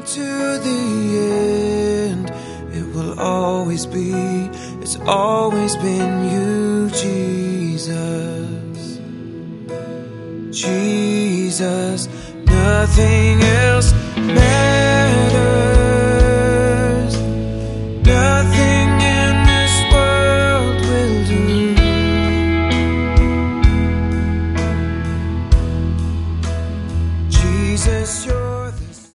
to the end, it will always be, it's always been you, Jesus. Jesus, nothing else